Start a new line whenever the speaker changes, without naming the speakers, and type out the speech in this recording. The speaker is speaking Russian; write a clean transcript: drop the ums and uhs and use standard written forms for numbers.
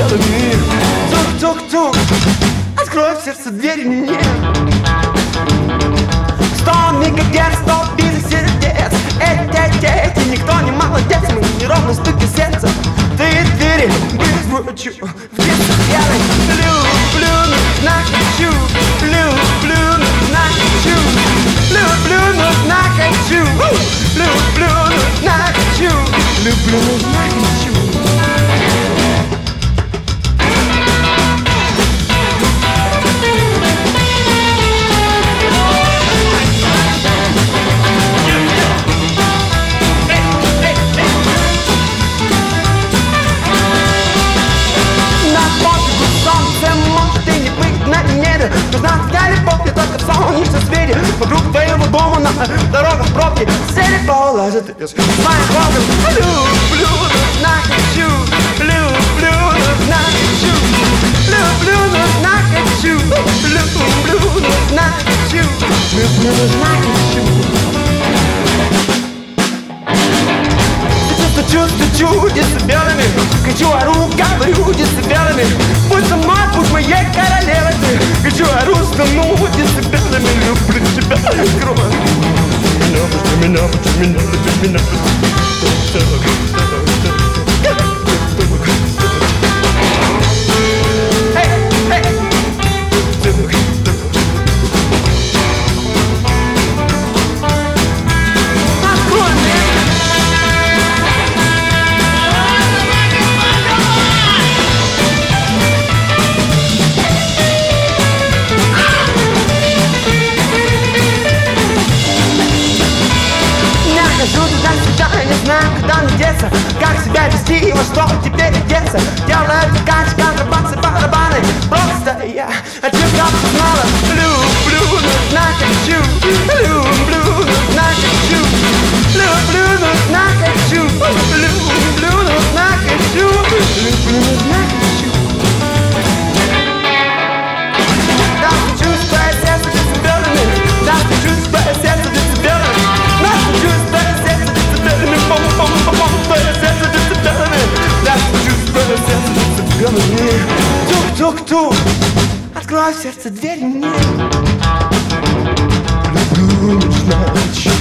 децибелами. Тук-тук-тук, открой в сердце дверь мне. 100 мегагерц, 100 битых сердец. Эти, никто не молодец. Мы не ровно стуки сердца. Ты двери беззвучу в децибелах. Люблю, нужно хочу. Люблю, нужно хочу. Люблю, нужно хочу. Люблю, нужно хочу. Люблю, нужно хочу. Вокруг твоего дома на дорогах пробки. Сели положит из своих окон. Люблю, нужно хочу. Люблю, нужно хочу. Люблю, нужно хочу. Люблю, нужно хочу. Люблю, нужно хочу. Чувствую децибелами. Хочу, ору, говорю децибелами. Будь со мной, будь моей королевой ты. Хочу, ору, стану децибелами. Люблю тебя, кровь. Меня, меня. Как себя вести и во что теперь одеться. Делаю ткань, контрабасы, барабаны. Просто я от тебя узнала. Люблю, нужно хочу. Люблю, нужно хочу. Люблю, нужно хочу. Люблю, нужно хочу. Люблю, нужно хочу. Да, чувствую сердце децибелами. Да, чувствую сердце децибелами. Да, чувствую сердце децибелами. Пом-пом-пом-пом. Тук-тук-тук, открой в сердце дверь мне. Люблю, нужно хочу.